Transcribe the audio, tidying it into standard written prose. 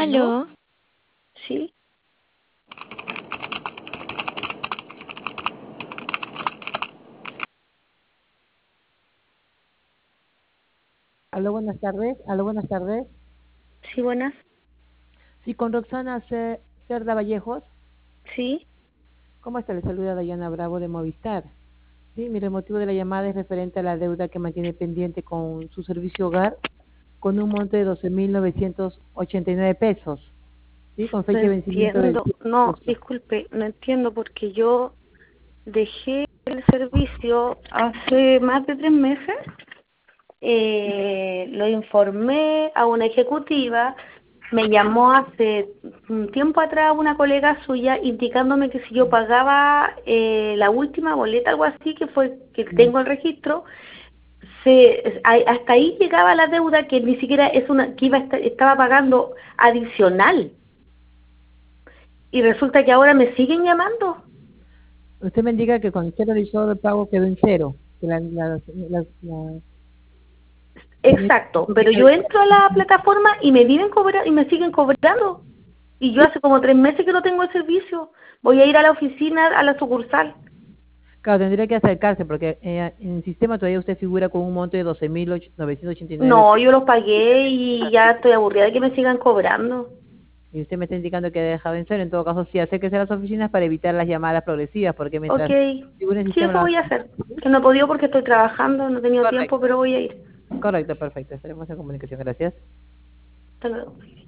¿Aló? ¿Aló? Sí, Aló, buenas tardes. Aló, buenas tardes. sí, buenas. Sí, con Roxana Cerda Vallejos. Sí, ¿Cómo está? Le saluda Dayana Bravo de Movistar. Sí, mire, el motivo de la llamada es referente a la deuda que mantiene pendiente con su servicio hogar con un monto de 12.989 pesos. Sí, con no fecha de vencimiento del entiendo. 7 de No, agosto. disculpe, no entiendo porque yo dejé el servicio hace más de 3 meses. Lo informé a una ejecutiva. Me llamó hace un tiempo atrás una colega suya indicándome que si yo pagaba la última boleta, algo así, que fue que tengo el registro, hasta ahí llegaba la deuda que ni siquiera es una que estaba pagando adicional, y resulta que ahora me siguen llamando. Usted me indica que cuando usted realizó el pago quedó en cero. Que señora Exacto, pero indica yo entro a la plataforma y me viven cobrando y me siguen cobrando, y yo sí, hace como 3 meses que no tengo el servicio. Voy a ir a la oficina, a la sucursal. claro, tendría que acercarse porque en el sistema todavía usted figura con un monto de 12.989 No, yo pesos. los pagué y ya estoy aburrida de que me sigan cobrando. Y usted me está indicando que ha dejado en cero. En todo caso, sí, acérquese a las oficinas para evitar las llamadas progresivas, porque Ok, mientras figure en el sí, sistema... eso voy a hacer. Que no he podido porque estoy trabajando, no he tenido tiempo, Correcto, pero voy a ir. correcto, perfecto. Estaremos en comunicación. Gracias. Hasta luego.